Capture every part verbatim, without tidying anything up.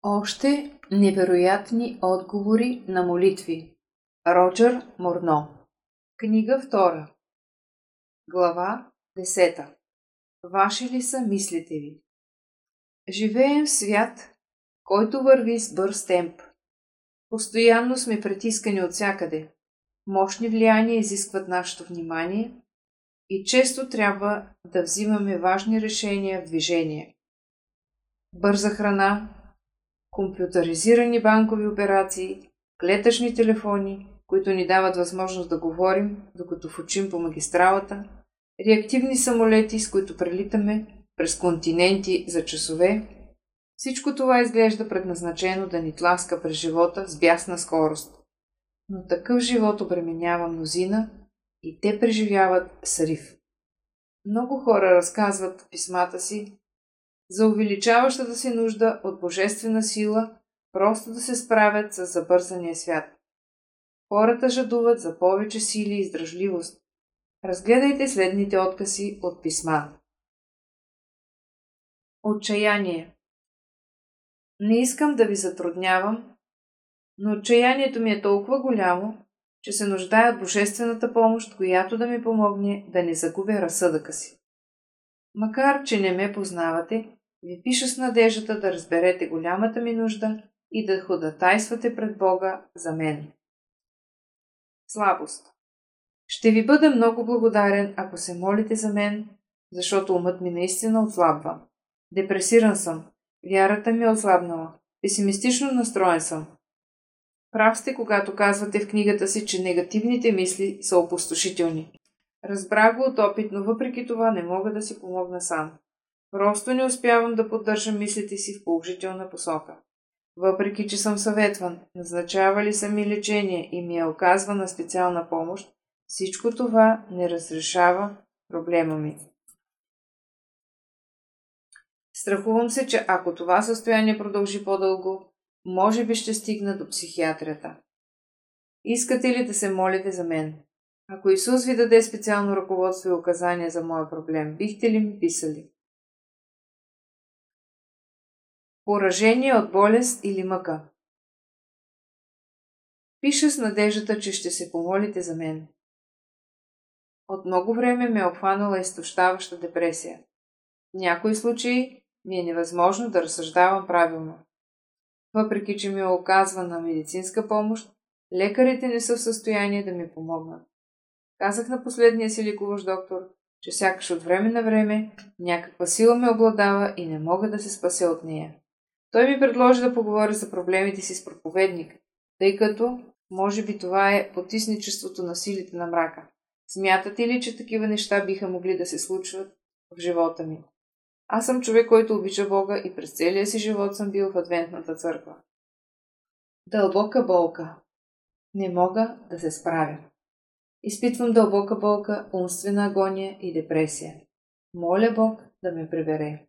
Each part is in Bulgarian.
Още невероятни отговори на молитви. Роджер Морно. Книга втора. Глава десета. Ваши ли са мислите ви? Живеем в свят, който върви с бърз темп. Постоянно сме притискани от всякъде. Мощни влияния изискват нашето внимание и често трябва да взимаме важни решения в движение. Бърза храна, компютъризирани банкови операции, клетъчни телефони, които ни дават възможност да говорим, докато фучим по магистралата, реактивни самолети, с които прелитаме през континенти за часове. Всичко това изглежда предназначено да ни тласка през живота с бясна скорост. Но такъв живот обременява мнозина и те преживяват срив. Много хора разказват в писмата си за увеличаващата си нужда от божествена сила, просто да се справят с забързания свят. Хората жадуват за повече сили и издръжливост. Разгледайте следните откази от писма. Отчаяние. Не искам да ви затруднявам, но отчаянието ми е толкова голямо, че се нуждая от божествената помощ, която да ми помогне да не загубя разсъдъка си. Макар че не ме познавате, ви пиша с надеждата да разберете голямата ми нужда и да ходатайствате пред Бога за мен. Слабост. Ще ви бъда много благодарен, ако се молите за мен, защото умът ми наистина отслабва. Депресиран съм, вярата ми е отслабнала, песимистично настроен съм. Прав сте, когато казвате в книгата си, че негативните мисли са опустошителни. Разбрах го от опит, но въпреки това не мога да си помогна сам. Просто не успявам да поддържам мислите си в положителна посока. Въпреки че съм съветван, назначавали са ми лечение и ми е оказвана специална помощ, всичко това не разрешава проблема ми. Страхувам се, че ако това състояние продължи по-дълго, може би ще стигна до психиатрията. Искате ли да се молите за мен? Ако Исус ви даде специално ръководство и указания за моя проблем, бихте ли ми писали? Поражение от болест или мъка. Пиша с надеждата, че ще се помолите за мен. От много време ме е обхванала изтощаваща депресия. В някои случаи ми е невъзможно да разсъждавам правилно. Въпреки че ми е оказвана медицинска помощ, лекарите не са в състояние да ми помогнат. Казах на последния си лекуващ доктор, че сякаш от време на време някаква сила ме обладава и не мога да се спася от нея. Той ми предложи да поговоря за проблемите си с проповедник, тъй като, може би това е потисничеството на силите на мрака. Смятате ли, че такива неща биха могли да се случват в живота ми? Аз съм човек, който обича Бога и през целия си живот съм бил в Адвентната църква. Дълбока болка. Не мога да се справя. Изпитвам дълбока болка, умствена агония и депресия. Моля Бог да ме прибере.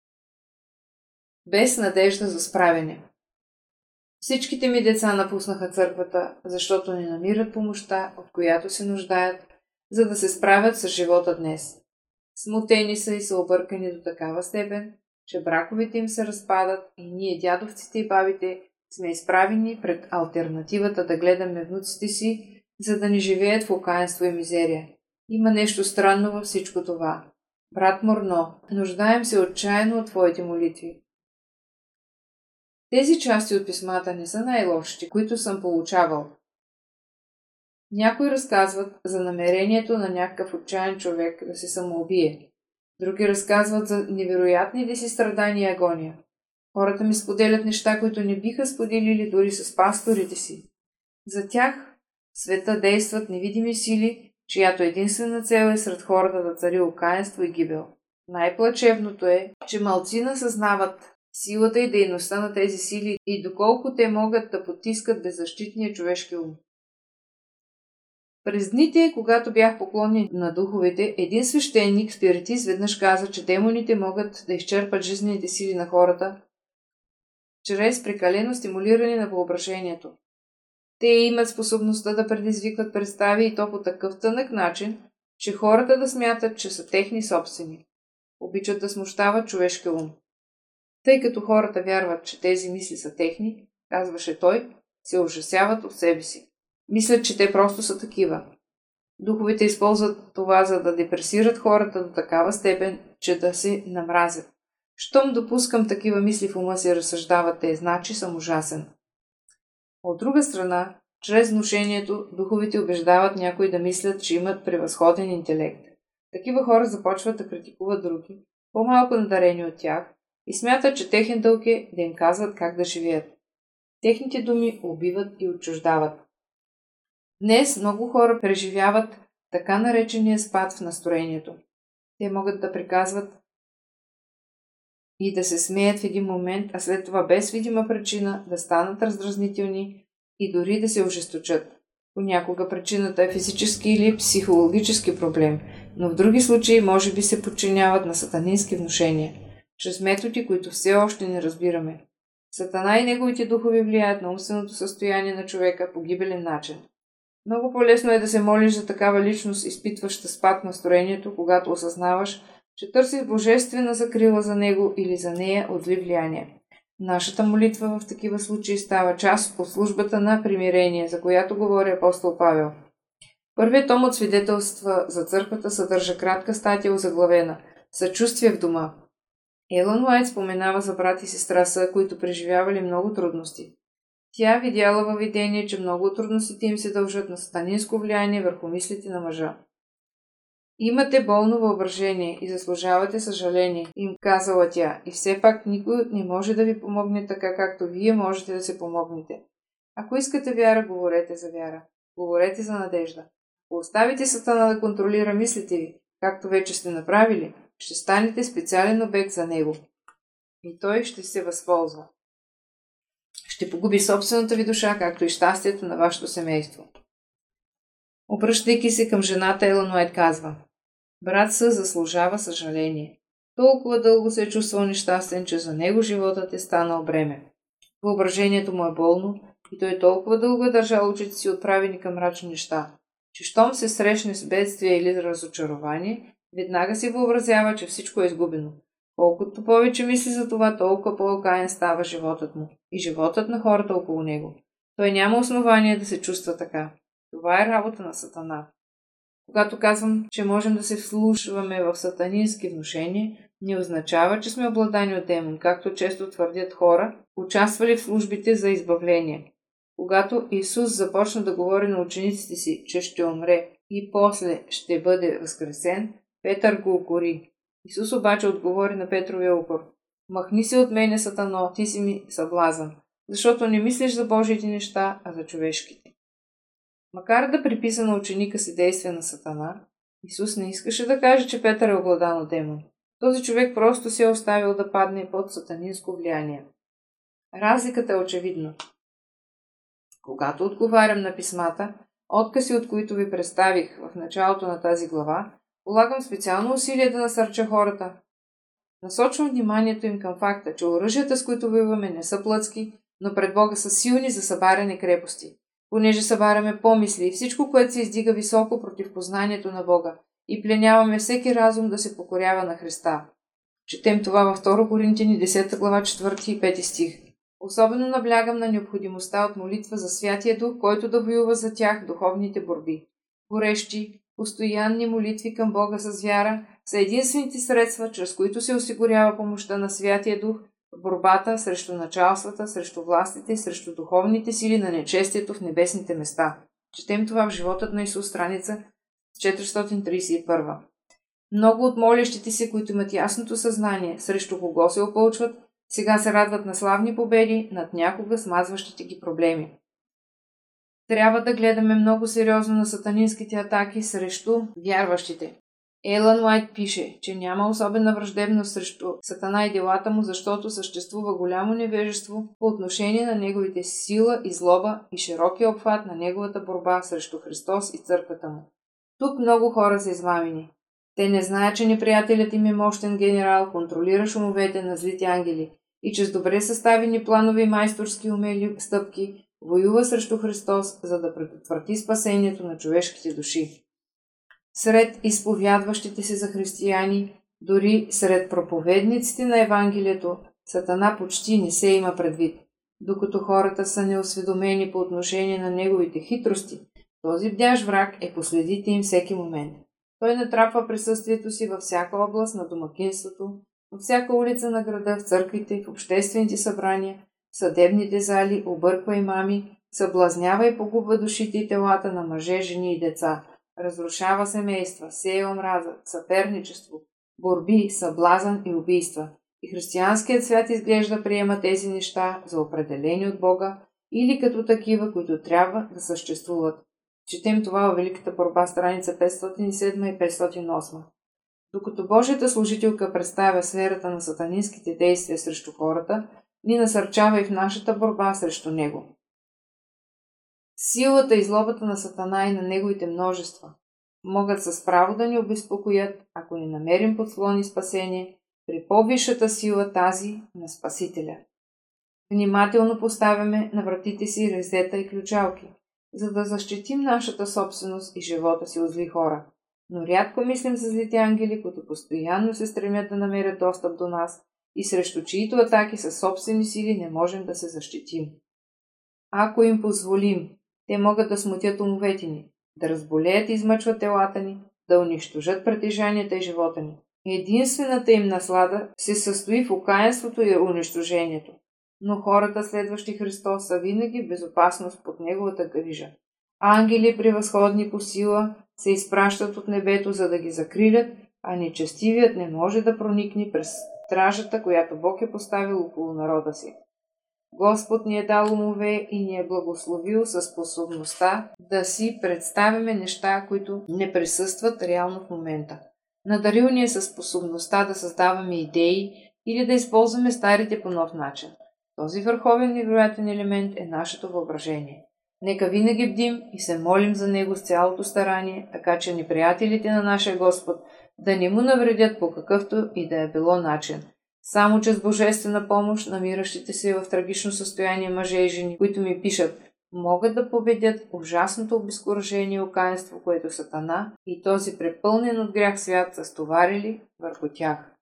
Без надежда за справяне. Всичките ми деца напуснаха църквата, защото не намират помощта, от която се нуждаят, за да се справят с живота днес. Смутени са и са объркани до такава степен, че браковете им се разпадат и ние, дядовците и бабите, сме изправени пред алтернативата да гледаме внуците си, за да не живеят в окаянство и мизерия. Има нещо странно във всичко това. Брат Морно, нуждаем се отчаяно от твоите молитви. Тези части от писмата не са най-лошите, които съм получавал. Някои разказват за намерението на някакъв отчаян човек да се самоубие. Други разказват за невероятните си страдания и агония. Хората ми споделят неща, които не биха споделили дори с пасторите си. За тях в света действат невидими сили, чиято единствена цел е сред хората да цари окаянство и гибел. Най-плачевното е, че малцина съзнават силата и дейността на тези сили и доколко те могат да потискат беззащитния човешки ум. През дните, когато бях поклонник на духовете, един свещеник, спиритист, веднъж каза, че демоните могат да изчерпат жизнените сили на хората чрез прекалено стимулиране на въображението. Те имат способността да предизвикват представи и то по такъв тънък начин, че хората да смятат, че са техни собствени. Обичат да смущават човешкия ум. Тъй като хората вярват, че тези мисли са техни, казваше той, се ужасяват от себе си. Мислят, че те просто са такива. Духовете използват това, за да депресират хората до такава степен, че да се намразят. Щом допускам такива мисли в ума си, разсъждават те, значи съм ужасен. От друга страна, чрез внушението, духовете убеждават някои да мислят, че имат превъзходен интелект. Такива хора започват да критикуват други, по-малко надарени от тях, и смятат, че техен дълг е да им казват как да живеят. Техните думи убиват и отчуждават. Днес много хора преживяват така наречения спад в настроението. Те могат да приказват и да се смеят в един момент, а след това без видима причина да станат раздразнителни и дори да се ожесточат. Понякога причината е физически или психологически проблем, но в други случаи може би се подчиняват на сатанински внушения, чрез методи, които все още не разбираме. Сатана и неговите духови влияят на умственото състояние на човека по гибелен начин. Много по-лесно е да се молиш за такава личност, изпитваща спад в настроението, когато осъзнаваш, че търсиш божествена закрила за него или за нея от зли влияния. Нашата молитва в такива случаи става част от службата на примирение, за която говори апостол Павел. Първият том от свидетелства за църквата съдържа кратка статия озаглавена «Съчувствие в дома». Елън Уайт споменава за брат и сестра Са, които преживявали много трудности. Тя видяла във видение, че много от трудностите им се дължат на сатанинско влияние върху мислите на мъжа. Имате болно въображение и заслужавате съжаление, им казала тя, и все пак никой не може да ви помогне така, както вие можете да се помогнете. Ако искате вяра, говорете за вяра. Говорете за надежда. Ако оставите Сатана да контролира мислите ви, както вече сте направили, ще станете специален обект за него. И той ще се възползва. Ще погуби собствената ви душа, както и щастието на вашето семейство. Обръщайки се към жената, Елън Уайт казва: брат Съ заслужава съжаление. Толкова дълго се е чувствал нещастен, че за него животът е станал бреме. Въображението му е болно и той толкова дълго е държал очите си отправени към мрачни неща, че щом се срещне с бедствие или разочарование, веднага си въобразява, че всичко е изгубено. Колкото повече мисли за това, толкова по-окаян става животът му и животът на хората около него. Той няма основание да се чувства така. Това е работа на Сатана. Когато казвам, че можем да се вслушваме в сатанински внушения, не означава, че сме обладани от демон, както често твърдят хора, участвали в службите за избавление. Когато Исус започна да говори на учениците си, че ще умре и после ще бъде възкресен, Петър го укори. Исус обаче отговори на Петровия укор: махни се от мене, Сатано, ти си ми съблазън, защото не мислиш за Божиите неща, а за човешките. Макар да приписа на ученика си действия на Сатана, Исус не искаше да каже, че Петър е обладан от демон. Този човек просто се е оставил да падне под сатанинско влияние. Разликата е очевидна. Когато отговарям на писмата, откази от които ви представих в началото на тази глава, полагам специално усилие да насърча хората. Насочвам вниманието им към факта, че оръжията, с които воюваме, не са плътски, но пред Бога са силни за събаряне крепости. Понеже събаряме помисли и всичко, което се издига високо против познанието на Бога, и пленяваме всеки разум да се покорява на Христа. Четем това във втора Коринтияни десета глава четвърти и пети стих. Особено наблягам на необходимостта от молитва за Святия Дух, който да воюва за тях духовните борби. Горещи, постоянни молитви към Бога с вяра са единствените средства, чрез които се осигурява помощта на Святия Дух в борбата срещу началствата, срещу властите, срещу духовните сили на нечестието в небесните места. Четем това в Животът на Исус, страница четиристотин тридесет и първа. Много от молящите се, които имат ясното съзнание срещу кого се опълчват, сега се радват на славни победи над някога смазващите ги проблеми. Трябва да гледаме много сериозно на сатанинските атаки срещу вярващите. Елън Уайт пише, че няма особена враждебност срещу Сатана и делата му, защото съществува голямо невежество по отношение на неговите сила и злоба и широкия обхват на неговата борба срещу Христос и църквата му. Тук много хора са измамени. Те не знаят, че неприятелят им е мощен генерал, контролиращ умовете на злите ангели и че с добре съставени планове и майсторски умели стъпки воюва срещу Христос, за да предотврати спасението на човешките души. Сред изповядващите се за християни, дори сред проповедниците на Евангелието, Сатана почти не се има предвид. Докато хората са неосведомени по отношение на неговите хитрости, този бдящ враг е по следите им всеки момент. Той натрапва присъствието си във всяка област на домакинството, във всяка улица на града, в църквите, в обществените събрания, в съдебните зали, обърква имами, съблазнява и погубва душите и телата на мъже, жени и деца, разрушава семейства, сее омраза, съперничество, борби, съблазън и убийства. И християнският свят изглежда приема тези неща за определени от Бога или като такива, които трябва да съществуват. Четем това във Великата борба, страница петстотин и седма и петстотин и осма. Докато Божията служителка представя сферата на сатанинските действия срещу хората, ни насърчава и в нашата борба срещу него. Силата и злобата на Сатана и на неговите множества могат с право да ни обезпокоят, ако не намерим подслон и спасение при по-висшата сила, тази на Спасителя. Внимателно поставяме на вратите си резета и ключалки, за да защитим нашата собственост и живота си от зли хора. Но рядко мислим за злите ангели, които постоянно се стремят да намерят достъп до нас и срещу чието атаки със собствени сили не можем да се защитим. Ако им позволим, те могат да смутят умовете ни, да разболеят и измъчват телата ни, да унищожат притежанията и живота ни. Единствената им наслада се състои в окаянството и унищожението, но хората, следващи Христос, са винаги в безопасност под Неговата грижа. Ангели, превъзходни по сила, се изпращат от небето, за да ги закрилят, а нечестивият не може да проникне през стражата, която Бог е поставил около народа си. Господ ни е дал умове и ни е благословил със способността да си представяме неща, които не присъстват реално в момента. Надарил ни е със способността да създаваме идеи или да използваме старите по нов начин. Този върховен невероятен елемент е нашето въображение. Нека винаги бдим и се молим за него с цялото старание, така че неприятелите на нашия Господ да не му навредят по какъвто и да е било начин. Само че с божествена помощ, намиращите се в трагично състояние мъже и жени, които ми пишат, могат да победят ужасното обезкуражение и окаянство, което Сатана и този препълнен от грях свят са стоварили върху тях.